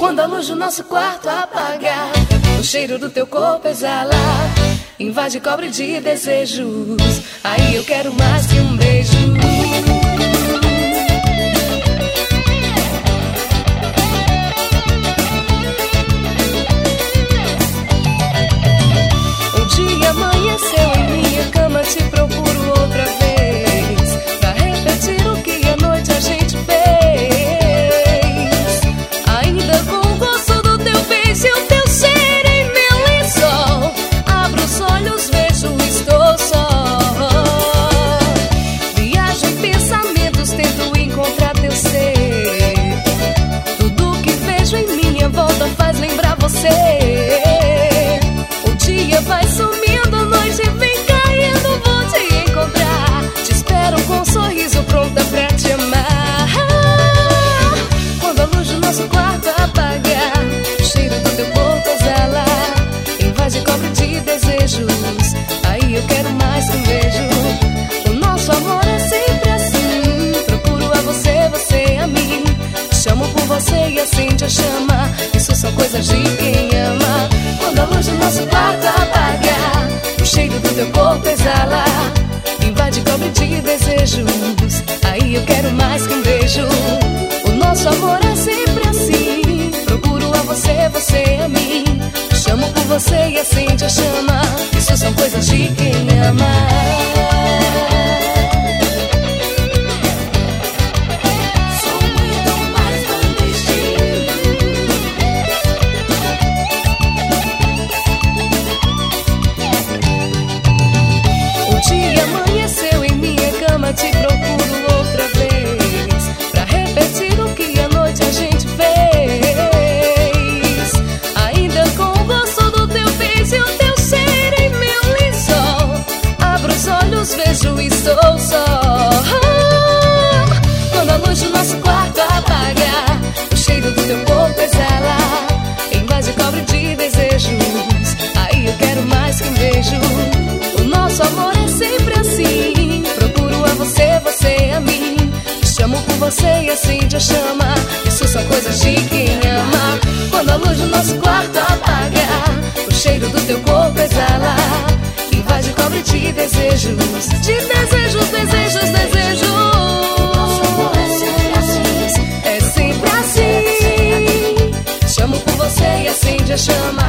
Quando a luz do nosso quarto apagar, o cheiro do teu corpo exalar, invade e cobre de desejos. Aí eu quero mais que um beijo. Um dia amanheceu em minha cama, te procuro outra vez, pra repetir o que à noite a gente fez. Ainda com o gosto do teu beijo e o teu cheiro em meu lençol, abro os olhos, vejo, estou só. Viajo em pensamentos, tento encontrar teu ser. Tudo que vejo em minha volta faz lembrar você. O dia vai sumindo, a noite vem caindo, vou te encontrar. Te espero com um sorriso, pronta pra te amar. Quando a luz do nosso quarto apagar, o cheiro do teu corpo exalar, invade e cobre de desejos. Aí eu quero mais que um beijo. O nosso amor é sempre assim, procuro a você, você a mim. Chamo por você e acende a chama. Isso são coisas de quem ama. Quando a luz do nosso quarto apagar, o cheiro do teu corpo exalar, invade e cobre de desejos. Aí eu quero mais que um beijo. O nosso amor é sempre assim, procuro a você, você a mim. Chamo por você e acende a chama. Isso são coisas de quem ama. Te procuro outra vez, pra repetir o que à noite a gente fez. Ainda com o gosto do teu beijo e o teu cheiro em meu lençol, abro os olhos, vejo e estou só. Quando a luz do nosso quarto apagar, o cheiro do teu corpo exalar, invade e cobre de desejos. Aí eu quero mais que um beijo. O nosso amor é sempre assim, procuro a você, você a mim. Chamo por você e acende a chama. Isso são coisas de quem ama. Quando a luz do nosso quarto apagar, o cheiro do teu corpo exalar, invade e cobre de desejos. De desejos, desejos, desejos. Nosso amor é sempre assim, é sempre assim. Chamo por você e acende a chama.